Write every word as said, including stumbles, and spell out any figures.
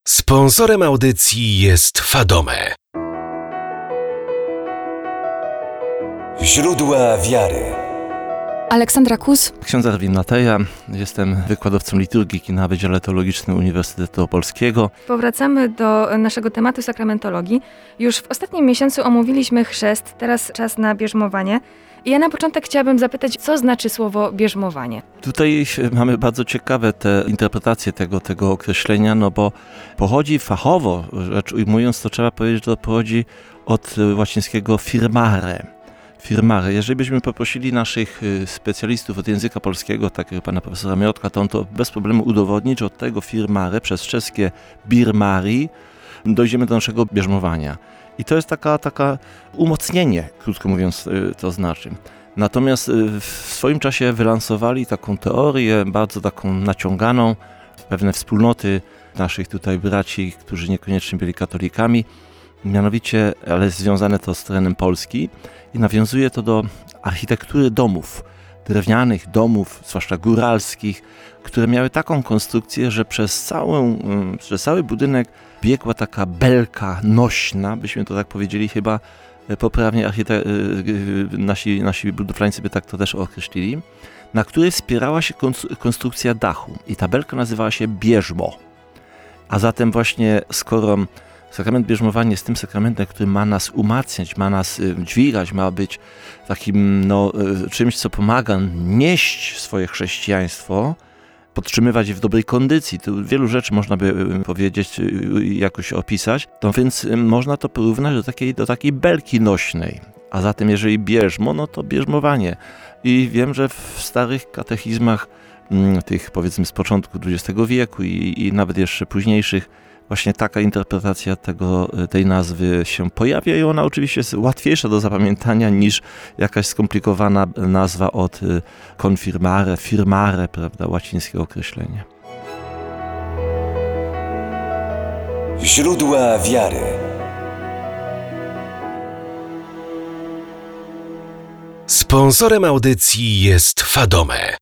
Sponsorem audycji jest Fadome. Źródła wiary. Aleksandra Kus. Ksiądz Erwin Mateja, jestem wykładowcą liturgiki na Wydziale Teologicznym Uniwersytetu Opolskiego. Powracamy do naszego tematu sakramentologii. Już w ostatnim miesiącu omówiliśmy chrzest, teraz czas na bierzmowanie. I ja na początek chciałabym zapytać, co znaczy słowo bierzmowanie? Tutaj mamy bardzo ciekawe te interpretacje tego, tego określenia, no bo pochodzi fachowo, rzecz ujmując, to trzeba powiedzieć, że to pochodzi od łacińskiego firmare. Firmare. Jeżeli byśmy poprosili naszych specjalistów od języka polskiego, takiego pana profesora Miotka, to on to bez problemu udowodni, że od tego firmare przez czeskie birmari dojdziemy do naszego bierzmowania. I to jest taka, taka umocnienie, krótko mówiąc, to znaczy. Natomiast w swoim czasie wylansowali taką teorię, bardzo taką naciąganą, pewne wspólnoty naszych tutaj braci, którzy niekoniecznie byli katolikami, mianowicie, ale związane to z terenem Polski i nawiązuje to do architektury domów, drewnianych domów, zwłaszcza góralskich, które miały taką konstrukcję, że przez, całą, przez cały budynek biegła taka belka nośna, byśmy to tak powiedzieli, chyba poprawnie archite- nasi, nasi budowlańcy by tak to też określili, na której wspierała się konstrukcja dachu i ta belka nazywała się bierzmo. A zatem właśnie skoro sakrament bierzmowania jest tym sakramentem, który ma nas umacniać, ma nas dźwigać, ma być takim no, czymś, co pomaga nieść swoje chrześcijaństwo, podtrzymywać je w dobrej kondycji. Tu wielu rzeczy można by powiedzieć, jakoś opisać. No więc można to porównać do takiej, do takiej belki nośnej. A zatem jeżeli bierzmo, no to bierzmowanie. I wiem, że w starych katechizmach, tych powiedzmy z początku dwudziestego wieku i, i nawet jeszcze późniejszych, właśnie taka interpretacja tego, tej nazwy się pojawia i ona oczywiście jest łatwiejsza do zapamiętania niż jakaś skomplikowana nazwa od confirmare, firmare, prawda, łacińskie określenie. Źródła wiary. Sponsorem audycji jest Fadome.